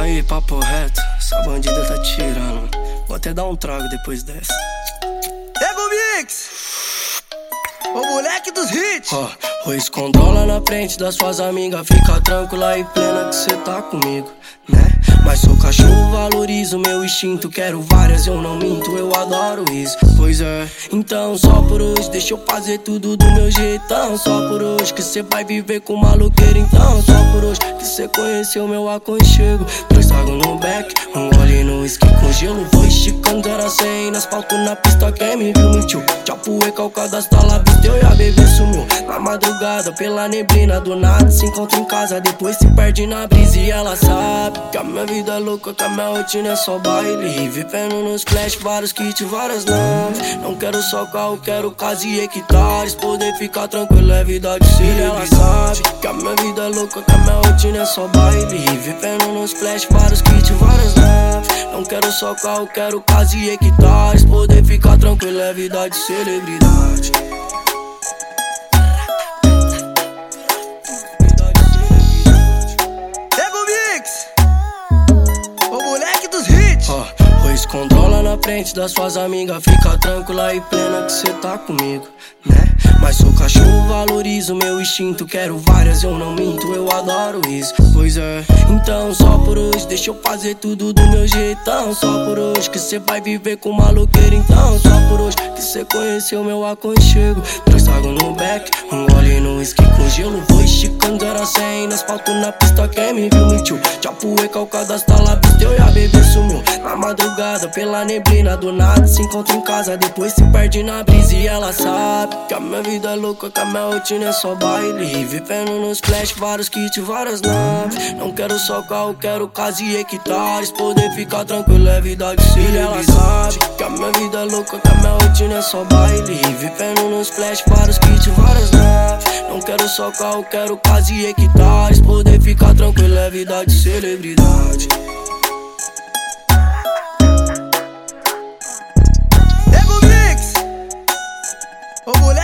Aí, papo reto, essa bandida tá tirando. Vou até dar um trago depois dessa. Pega o mix! O moleque dos hits! Ruiz controla na frente das suas amigas. Fica tranquila e plena que cê tá comigo, né? Mas sou cachorro, valorizo meu instinto. Quero várias, eu não minto, eu adoro isso. Pois é, então só por hoje deixa eu fazer tudo do meu jeitão. Só por hoje que cê vai viver com maloqueiro. Então só por hoje que cê conheceu meu aconchego. 2 tragos no back, um gole no whisky com gelo. Vou esticando 0 a 100 nas pautas na pista. Quem me viu mentiu, chapuê calcada hasta la vista. Eu e a bebê sumiu na madrugada pela neblina. Do nada se encontra em casa, depois se perde na brisa. E ela sabe que a minha vida é louca, que a minha rotina é só baile. Vivendo nos flash, vários kits, várias naves. Não quero só carro, quero casa e hectares. Poder ficar tranquilo é vida de ser. Ela sabe que a minha vida é louca, que a minha rotina é só baile. Vivendo nos flash, vários kits, várias naves. Não quero só carro, quero casa e hectares. Poder ficar tranquilo é vida de celebridade. Ruiz controla na frente das suas amigas. Fica tranquila e plena que cê tá comigo, né? Mas sou cachorro, valorizo meu instinto. Quero várias, eu não minto, eu adoro isso. Pois é, então só por hoje deixa eu fazer tudo do meu jeitão. Só por hoje que cê vai viver com maloqueiro. Então só por hoje que cê conheceu meu aconchego. 2 tragos no back, um gole no whisky com gelo. Vou esticando 0 a 100 nas pautas na pista. Quem me viu mentiu, chapuê calcada hasta la vista. Eu e a bebê sumiu na madrugada pela neblina. Do nada se encontra em casa, depois se perde na brisa. E ela sabe que a minha vida é louca, que a minha rotina é só baile. Vivendo nos flash, vários kits, várias naves. Não quero só carro, quero casa e hectares. Poder ficar tranquilo é vida de ser. Ela sabe que a minha vida é louca, que a minha rotina é só baile. Vivendo nos flash, vários kits, várias naves. Não quero só carro, quero casa e hectares. Poder ficar tranquilo é vida de celebridade. O moleque